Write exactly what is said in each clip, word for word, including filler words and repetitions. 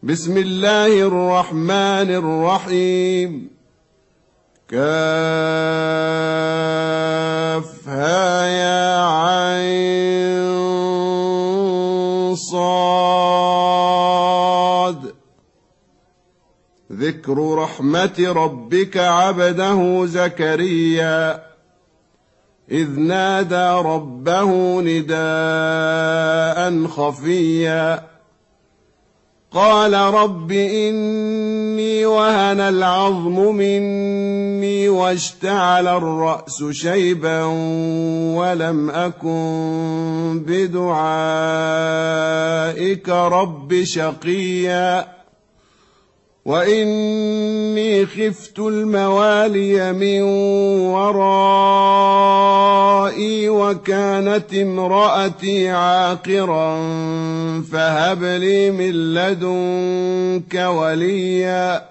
بسم الله الرحمن الرحيم. كافها يا عين صاد. ذكر رحمة ربك عبده زكريا إذ نادى ربه نداء خفيا قال رب إني وهن العظم مني واشتعل الرأس شيبا ولم أكن بدعائك رب شقيا وإني خفت الموالي من ورائي وكانت امرأتي عاقرا فهب لي من لدنك وليا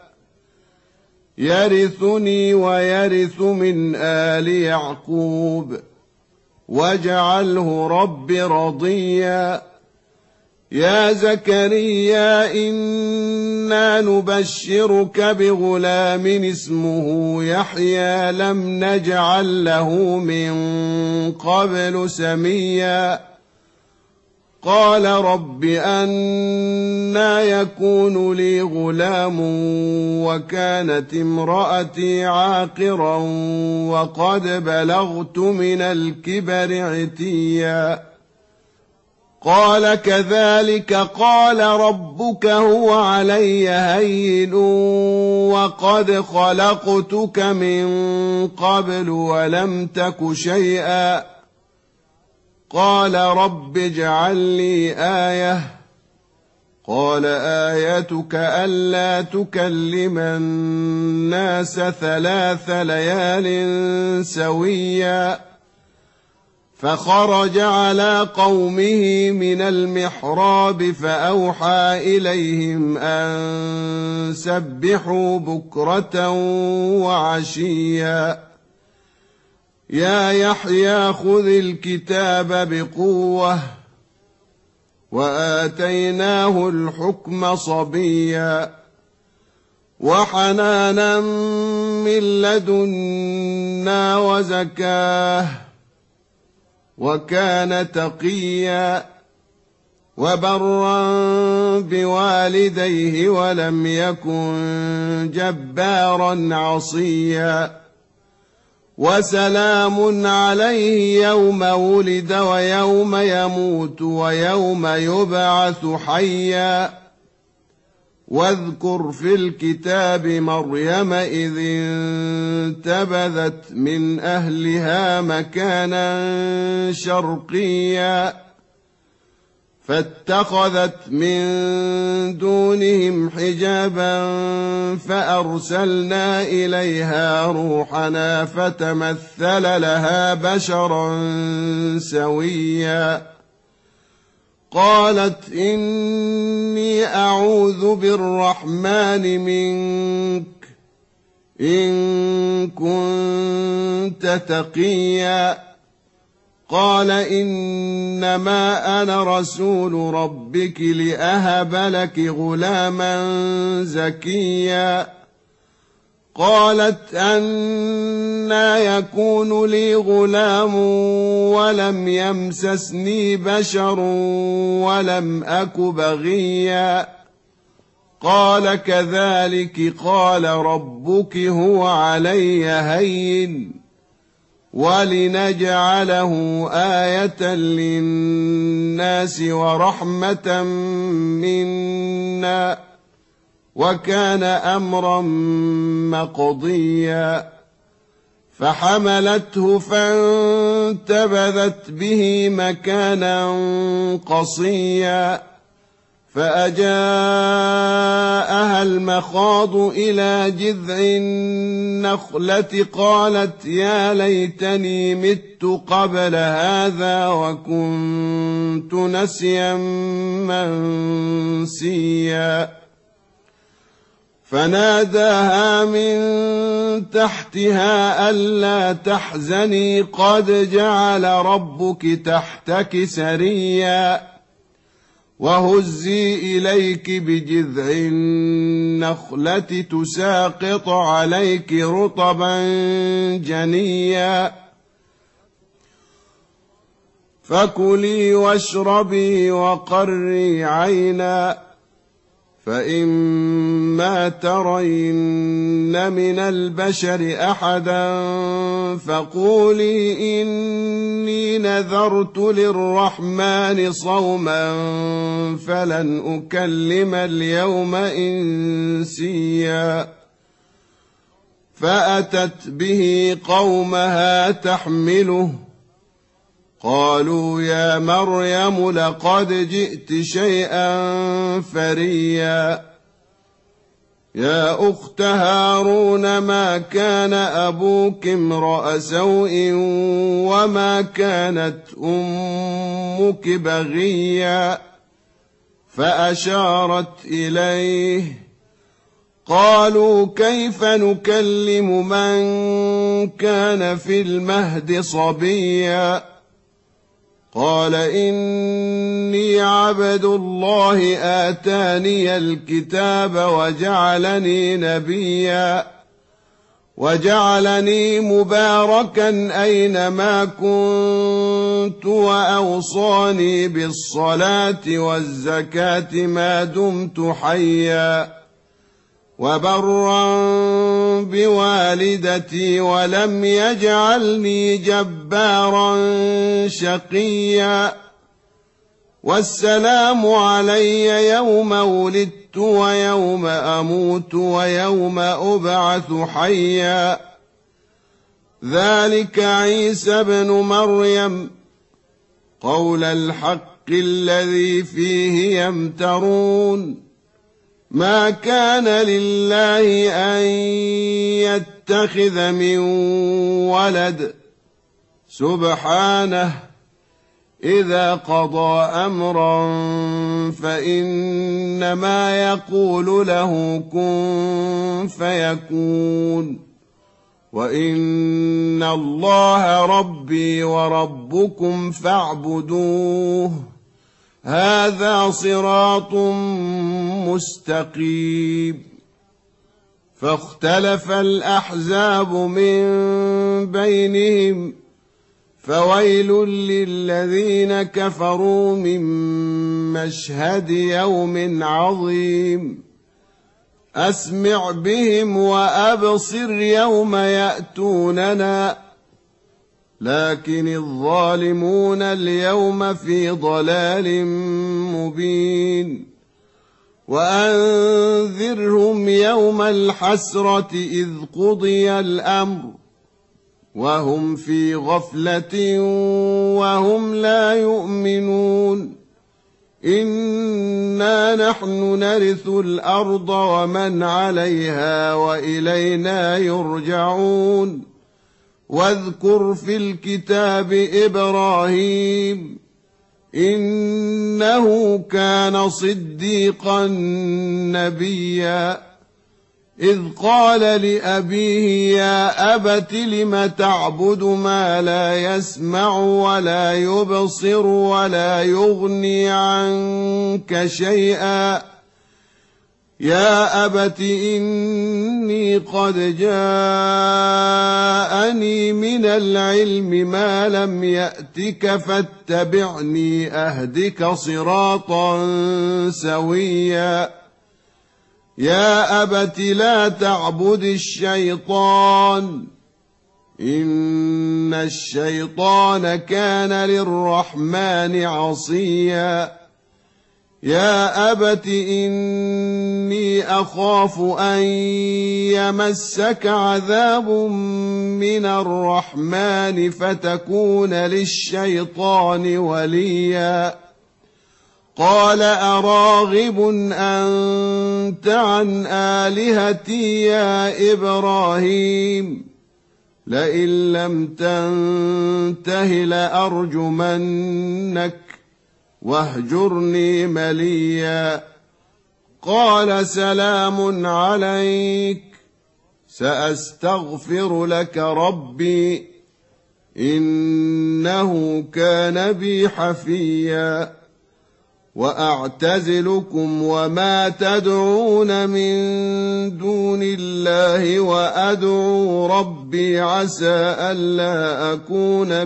يرثني ويرث من آل يعقوب واجعله رب رضيا. يا زكريا إنا نبشرك بغلام اسمه يحيى لم نجعل له من قبل سميا قال رب أنى يكون لي غلام وكانت امرأتي عاقرا وقد بلغت من الكبر عتيا قال كذلك قال ربك هو علي هين وقد خلقتك من قبل ولم تك شيئا قال رب اجعل لي آية قال آيتك ألا تكلم الناس ثلاث ليال سويا فخرج على قومه من المحراب فأوحى إليهم أن سبحوا بكرة وعشيا يا يحيى خذ الكتاب بقوة وآتيناه الحكم صبيا وحنانا من لدنا وزكاه وكان تقيا وبرا بوالديه ولم يكن جبارا عصيا وسلام عليه يوم ولد ويوم يموت ويوم يبعث حيا واذكر في الكتاب مريم إذ انتبذت من أهلها مكانا شرقيا فاتخذت من دونهم حجابا فأرسلنا إليها روحنا فتمثل لها بشرا سويا قالت إني أعوذ بالرحمن منك إن كنت تقيا قال إنما أنا رسول ربك لأهب لك غلاما زكيا قالت أنى يكون لي غلام ولم يمسسني بشر ولم أك بغيا قال كذلك قال ربك هو علي هين ولنجعله آية للناس ورحمة منا وكان أمرا مقضيا فحملته فانتبذت به مكانا قصيا فأجاءها المخاض إلى جذع النخلة قالت يا ليتني مت قبل هذا وكنت نسيا منسيا فناداها من تحتها ألا تحزني قد جعل ربك تحتك سريا وهزي إليك بجذع النخلة تساقط عليك رطبا جنيا فكلي واشربي وقري عينا فإما ترين من البشر أحدا فقولي إني نذرت للرحمن صوما فلن أكلم اليوم إنسيا فأتت به قومها تحمله قالوا يا مريم لقد جئت شيئا فريا يا أخت هارون ما كان أبوك امرأ سوء وما كانت أمك بغيا فأشارت إليه قالوا كيف نكلم من كان في المهد صبيا قال إني عبد الله آتاني الكتاب وجعلني نبيا وجعلني مباركا أينما كنت وأوصاني بالصلاة والزكاة ما دمت حيا وبرا بوالدتي ولم يجعلني جبارا شقيا والسلام علي يوم ولدت ويوم أموت ويوم أبعث حيا ذلك عيسى بن مريم قول الحق الذي فيه يمترون ما كان لله أن يتخذ من ولد سبحانه إذا قضى أمرا فإنما يقول له كن فيكون وإن الله ربي وربكم فاعبدوه هذا صراط مستقيم فاختلف الأحزاب من بينهم فويل للذين كفروا من مشهد يوم عظيم أسمع بهم وأبصر يوم يأتوننا لكن الظالمون اليوم في ضلال مبين وأنذرهم يوم الحسرة إذ قضي الأمر وهم في غفلة وهم لا يؤمنون إنا نحن نرث الأرض ومن عليها وإلينا يرجعون واذكر في الكتاب إبراهيم إنه كان صديقا نبيا إذ قال لأبيه يا أبت لم تعبد ما لا يسمع ولا يبصر ولا يغني عنك شيئا يا أبت إني قد جاءني من العلم ما لم يأتك فاتبعني أهدك صراطا سويا يا أبت لا تعبد الشيطان إن الشيطان كان للرحمن عصيا يا أبت إني أخاف أن يمسك عذاب من الرحمن فتكون للشيطان وليا قال أراغب أنت عن آلهتي يا إبراهيم لئن لم تنته لأرجمنك واهجرني مليا قال سلام عليك سأستغفر لك ربي إنه كان بي حفيا وأعتزلكم وما تدعون من دون الله وأدعو ربي عسى ألا أكون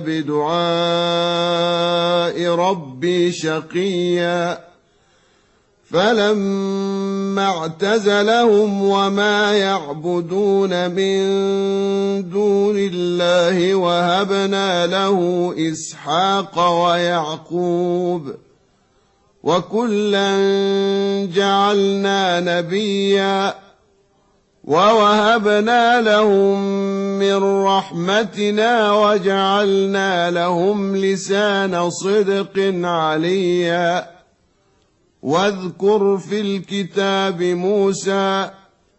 بدعاء ربي شقيا فلما اعتزلهم وما يعبدون من دون الله وهبنا له إسحاق ويعقوب وكلا جعلنا نبيا ووهبنا لهم من رحمتنا وجعلنا لهم لسان صدق عليا واذكر في الكتاب موسى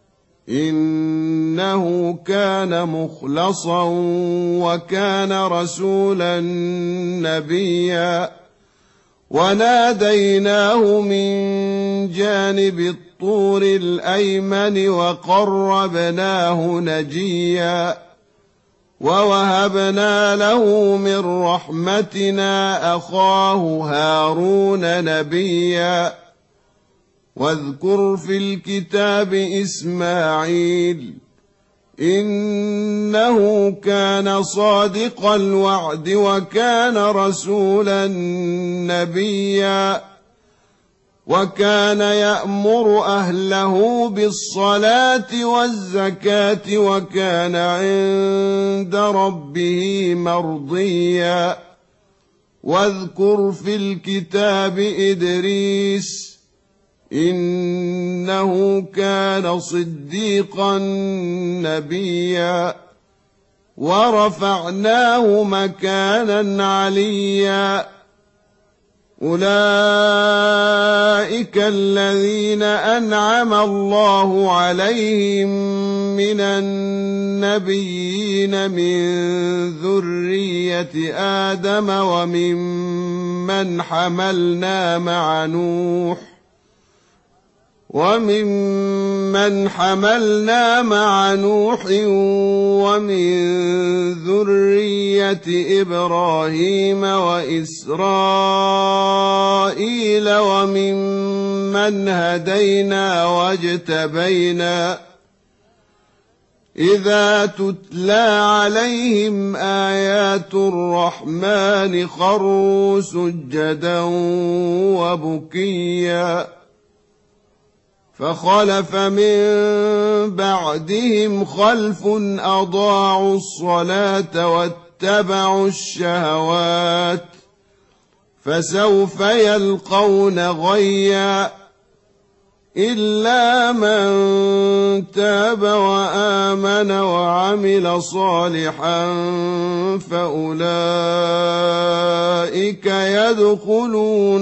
إنه كان مخلصا وكان رسولا نبيا وناديناه من جانب الطور الأيمن وقربناه نجيا ووهبنا له من رحمتنا أخاه هارون نبيا واذكر في الكتاب إسماعيل إنه كان صادق الوعد وكان رسولا نبيا وكان يأمر أهله بالصلاة والزكاة وكان عند ربه مرضيا واذكر في الكتاب إدريس إنه كان صديقا نبيا ورفعناه مكانا عليا أولئك الذين أنعم الله عليهم من النبيين من ذرية آدم وممن حملنا مع نوح وممن حملنا مع نوح ومن ذرية إبراهيم وإسرائيل وممن هدينا واجتبينا إذا تتلى عليهم آيات الرحمن خروا سجدا وبكيا فخلف من بعدهم خلف أضاعوا الصلاة واتبعوا الشهوات فسوف يلقون غيا إلا من تاب وآمن وعمل صالحا فأولئك يدخلون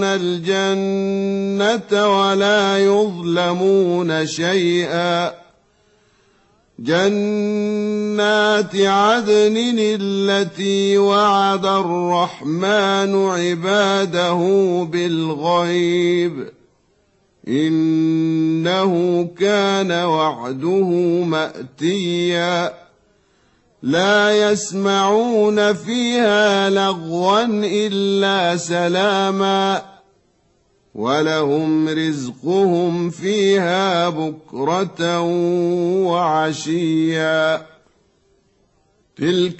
الجنة ولا يظلمون شيئا جنات عدن التي وعد الرحمن عباده بالغيب إنه كان وعده مأتيا لا يسمعون فيها لغوا إلا سلاما ولهم رزقهم فيها بكرة وعشيا تلك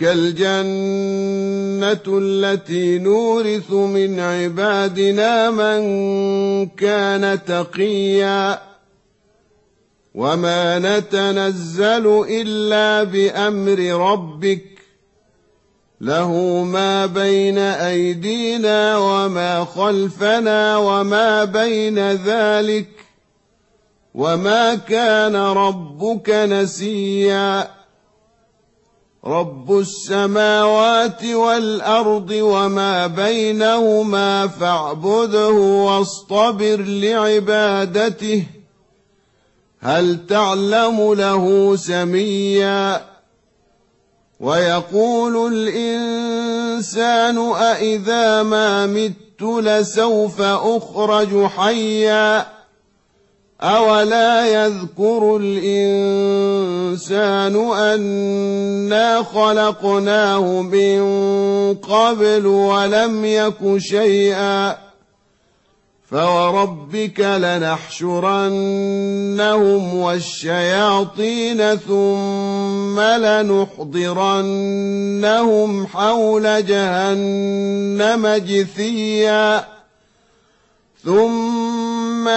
الجنة التي نورث من عبادنا من كان تقيا وما نتنزل إلا بأمر ربك له ما بين أيدينا وما خلفنا وما بين ذلك وما كان ربك نسيا رب السماوات والأرض وما بينهما فاعبده واصطبر لعبادته هل تعلم له سميا ويقول الإنسان أإذا ما مت لسوف أخرج حيا أولا يذكر الإنسان أنا خلقناه من قبل ولم يك شيئا فوربك لنحشرنهم والشياطين ثم لنحضرنهم حول جهنم جثيا ثم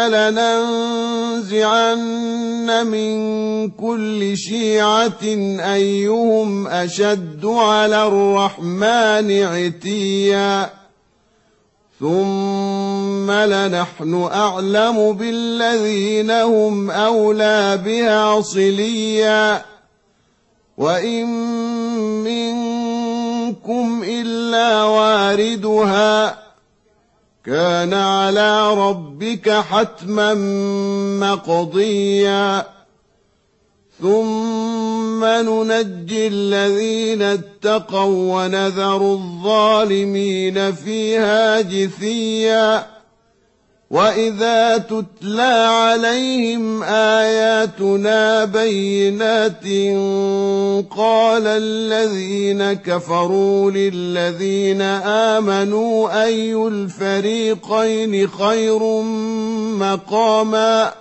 لننزعن من كل شيعة أيهم أشد على الرحمن عتيا ثم لنحن أعلم بالذين هم أولى بها صليا وإن منكم إلا واردها كان على ربك حتما مقضيا ثم ننجي الذين اتقوا ونذر الظالمين فيها جثيا وإذا تتلى عليهم آياتنا بينات قال الذين كفروا للذين آمنوا أي الفريقين خير مقاما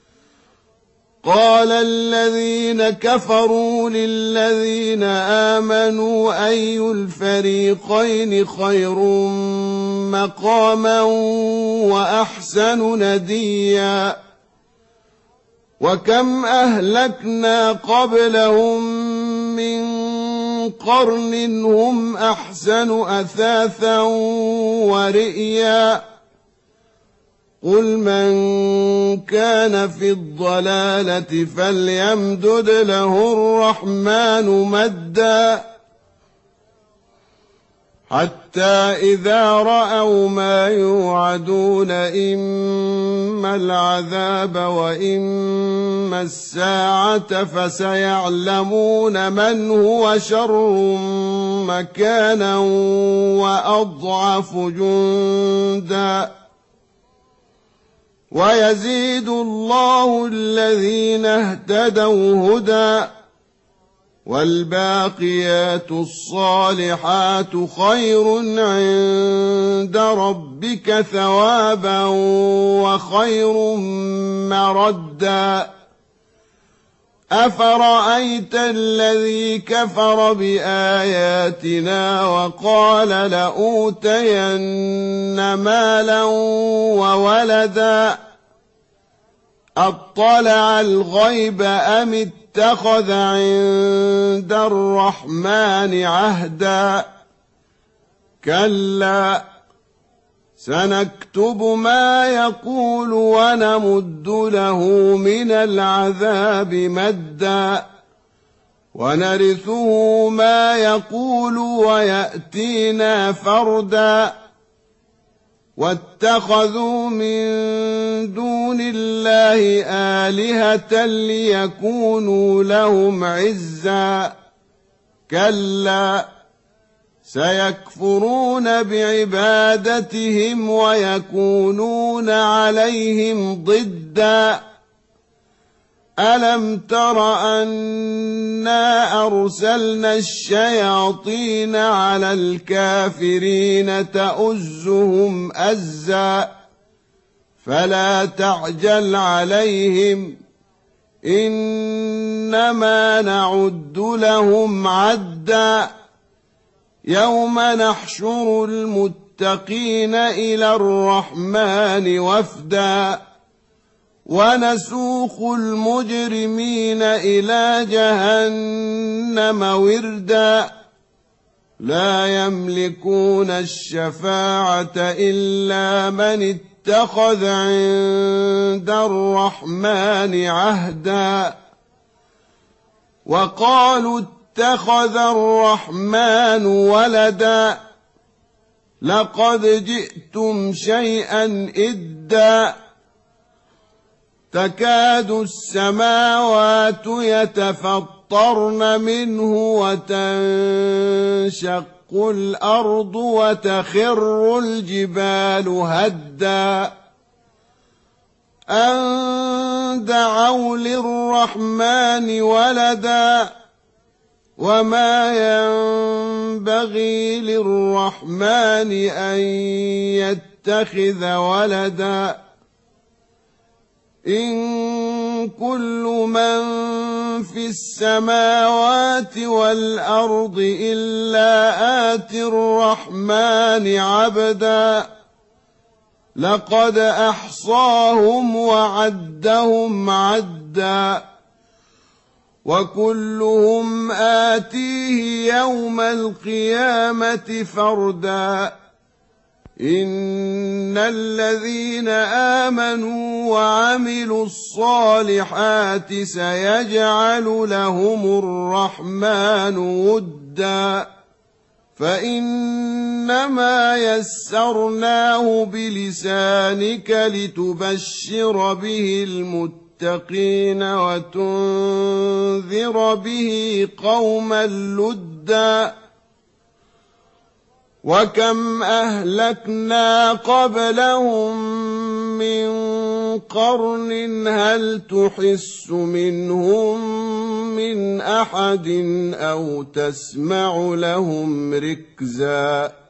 قال الذين كفروا للذين آمنوا أي الفريقين خير مقاما وأحسن نديا وكم أهلكنا قبلهم من قرن هم أحسن أثاثا ورئيا قل من كان في الضلالة فليمدد له الرحمن مدا حتى إذا رأوا ما يوعدون إما العذاب وإما الساعة فسيعلمون من هو شر مكانا وأضعف جندا ويزيد الله الذين اهتدوا هدى والباقيات الصالحات خير عند ربك ثوابا وخير مردا أفرأيت الذي كفر بآياتنا وقال لأوتين مالا وولدا أطلع الغيب أم اتخذ عند الرحمن عهدا كلا سنكتب ما يقول ونمد له من العذاب مدا ونرثه ما يقول ويأتينا فردا واتخذوا من دون الله آلهة ليكونوا لهم عزا كلا سيكفرون بعبادتهم ويكونون عليهم ضدا ألم تر أنا أرسلنا الشياطين على الكافرين تؤزهم أزا فلا تعجل عليهم إنما نعد لهم عدا يوم نحشر المتقين إلى الرحمن وفدا ونسوق المجرمين إلى جهنم وردا لا يملكون الشفاعة إلا من اتخذ عند الرحمن عهدا وقالوا اتخذ الرحمن ولدا لقد جئتم شيئا إدا تكاد السماوات يتفطرن منه وتنشق الأرض وتخر الجبال هدا أن دعوا للرحمن ولدا وما ينبغي للرحمن أن يتخذ ولدا إن كل من في السماوات والأرض إلا آتي الرحمن عبدا لقد أحصاهم وعدهم عدا وكلهم آتيه يوم القيامة فردا إن الذين آمنوا وعملوا الصالحات سيجعل لهم الرحمن ودا فإنما يسرناه بلسانك لتبشر به المتقين وتنذر به قوما لدا وكم أهلكنا قبلهم من قرن هل تحس منهم من أحد أو تسمع لهم ركزا